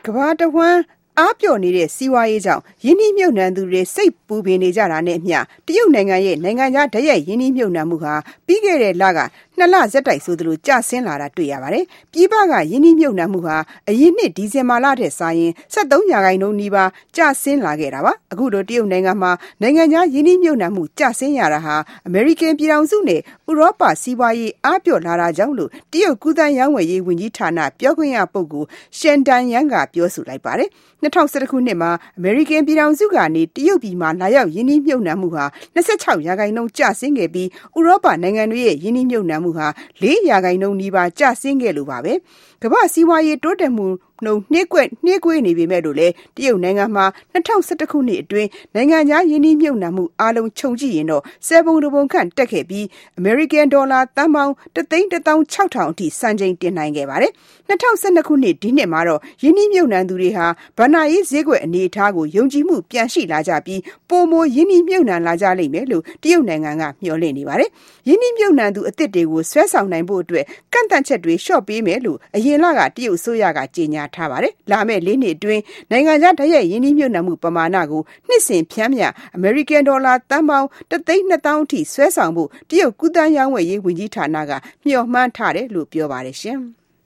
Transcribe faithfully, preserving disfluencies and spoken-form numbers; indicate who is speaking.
Speaker 1: ကမ္ဘာတဝန်းအားပြော့နေတဲ့စီးပွားရေးကြောင့်ယင်းနှိမ့်မြုပ်နှံသူတွေစိတ်ပူပင်နေကြတာနဲ့အမျှတရုတ်နိုင်ငံရဲ့နိုင်ငံခြားဓာတ်ရိုက်ယင်းနှိမ့်မြုပ်နှံမှုဟာပြီးခဲ့တဲ့လကနှစ်လဆက်တိုက်ဆိုသလိုကျဆင်းလာတာတွေ့ရပါတယ်။ပြည်ပကယင်းနှိမ့်မြုပ်နှံမှုဟာအရင်နှစ်ဒီဇင်ဘာလထက်စာရင်၁၃ရာခိုင်နှုန်းနီးပါးကျဆင်းလာခဲ့တာပါ။အခုလိုတရုတ်နိုင်ငံမှာနိုင်ငံခြားယင်းနှိမ့်မြုပ်နှံမှုကျဆင်းရတာဟာအမေရိကန်ပြည်ထောင်စုနဲ့ဥရောပစီးပွားရေးအားပြော့လာတာကြောင့်လို့တရုတ်ကူးသန်းရောင်းဝယ်ရေးဝန်ကြီးဌာနပြောခွင့်ရပုဂ္ဂိုလ်ရှန်တန်ယန်ကပြောဆိုလိုက်ပါတယ်။၂၀၁၁ခုနှစ်မှာအမေရိကန်ပြည်ထောင်စုကနေတရုတ်ပြည်မှာလာရောက်ယင်းနှိမ့်မြုပ်နှံမှုဟာ၂၆ရာခိုင်နှုန်းကျဆင်းခဲ့ပြီးဥရောပနိုင်ငံတွေရဲ့ယင်းနှိမ့်မြုပ်နှံမှုဟာ၄ရာခိုင်နှုန်းနီးပါးကျဆင်းခဲ့လို့ပါပဲ။ကမ္ဘာစီးပွားရေးတိုးတက်မှုနှုန်းနှေးကွက်နှေးကွေးနေပေမဲ့လို့လေတရုတ်နိုင်ငံမှာ၂၀၁၁ခုနှစ်အတွင်းနိုင်ငံခြားယင်းနှိမ့်မြုပ်နှံမှုအလုံးခြုံကြည့်ရင်တော့ဆယ်ပုံတစ်ပုံခန့်တက်ခဲ့ပြီးအမေရိကန်ဒေါ်လာသန်းပေါင်းတစ်သိန်းတစ်သောင်းခြောက်ထောင်အထိစံချိန်တင်နိုင်ခဲ့ပါတယ်။၂၀၁၂ခုနှစ်ဒီနှစ်မှာတော့ယင်းနှိမ့်မြုပ်နှံသူတွေဟာဗဏ္ဍာရေးဈေးကွက်အနေအထားကိုယုံကြည်မှုပြန်ရှိလာကြပြီးပိုမိုယင်းနှိမ့်မြုပ်နှံလာကြလိမ့်မယ်လို့တရုတ်နိုင်ငံကမျှော်လင့်နေပါတယ်။ယင်းနှိမ့်မြုပ်နှံသူအသစ်တွေကိုဆွဲဆောင်နိုင်ဖို့အတွက်ကန့်သတ်ချက်တွေလျှော့ပေးမယ်လို့အရင်လကတရုတ်အစိုးရကကြေညာထားပါတယ်။လာမယ့်လေးနှစ်အတွင်းနိုင်ငံခြားဓာတ်ရိုက်ယင်းနှိမ့်မြုပ်နှံမှုပမာဏကိုနှစ်စဉ်ဖြန်းမျှအမေရိကန်ဒေါ်လာသန်းပေါင်းတစ်သိန်းနှစ်သောင်းအထိဆွဲဆောင်ဖို့တရုတ်ကူးသန်းရောင်းဝယ်ရေးဝန်ကြီးဌာနကမျှော်မှန်းထားတယ်လို့ပြောပါတယ်ရှင်။